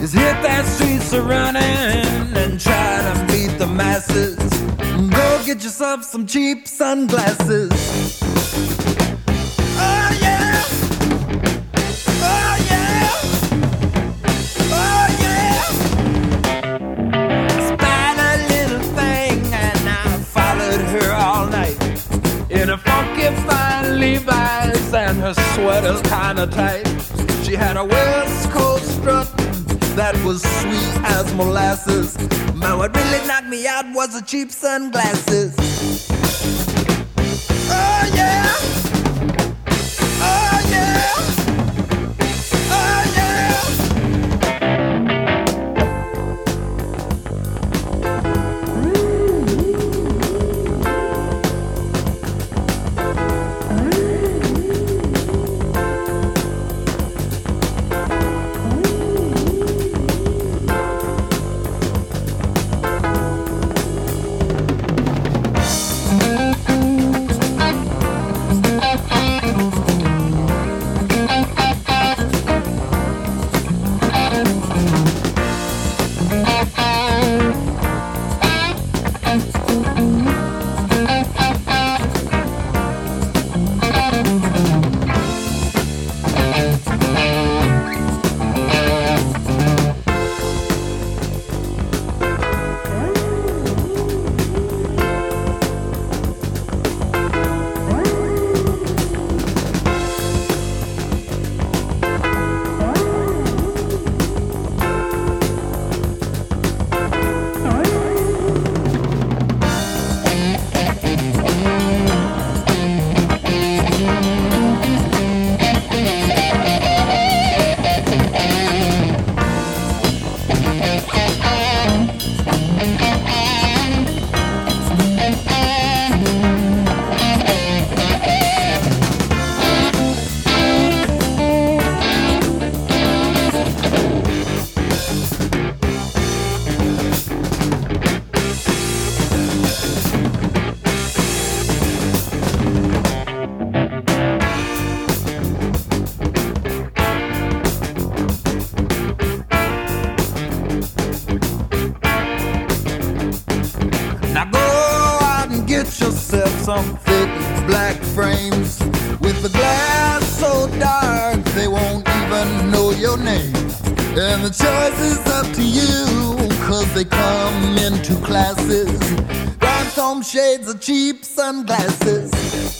hit that streets a running and try to beat the masses. Go get yourself some cheap sunglasses. Oh yeah, oh yeah, oh yeah. Spied a little thing and I followed her all night in a funky fine Levi's and her sweater's kinda tight. She had a West Coast strut that was sweet as molasses. But what really knocked me out was the cheap sunglasses. Oh yeah, oh yeah, oh yeah. Some thick black frames with the glass so dark they won't even know your name. And the choice is up to you, cause they come in two classes: rhinestone shades or cheap sunglasses.